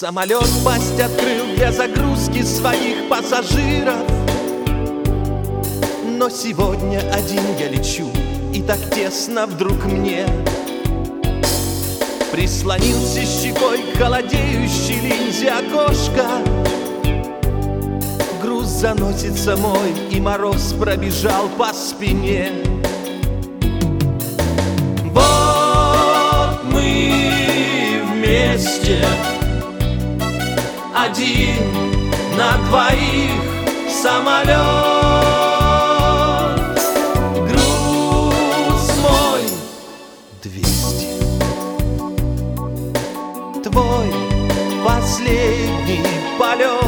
Самолет пасть открыл для загрузки своих пассажиров. Но сегодня один я лечу, и так тесно вдруг мне. Прислонился щекой к холодеющей линзе окошка. Груз заносится мой, и мороз пробежал по спине. Вот мы вместе, один на двоих самолет. Груз мой 200. Твой последний полет.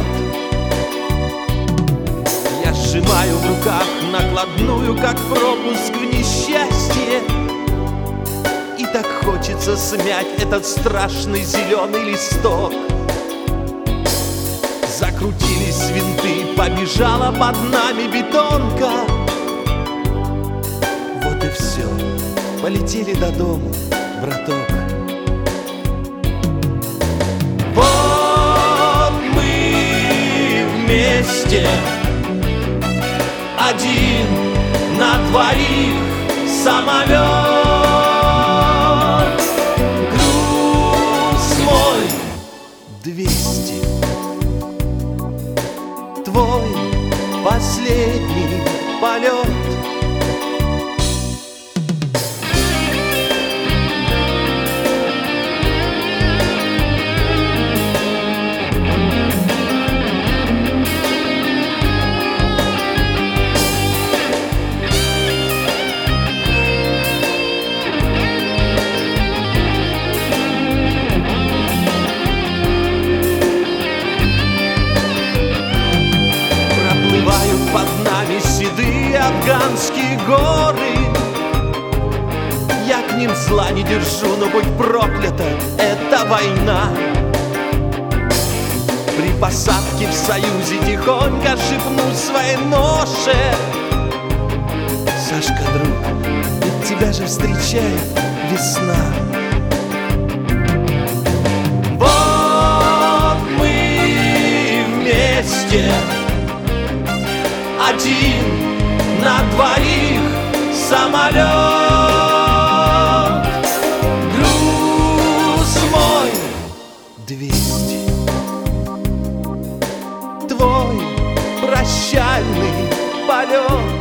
Я сжимаю в руках накладную, как пропуск в несчастье. И так хочется смять этот страшный зеленый листок. Закрутились винты, побежала под нами бетонка. Вот и все, полетели до дома, браток. Вот мы вместе, один на двоих самолет. Груз мой 200. Твой последний полет. Под нами седые афганские горы. Я к ним зла не держу, но будь проклята эта война. При посадке в Союзе тихонько шепну своей ноше: Сашка, друг, ведь тебя же встречает весна. Вот мы вместе, один на двоих самолет. Груз мой 200. Твой прощальный полет.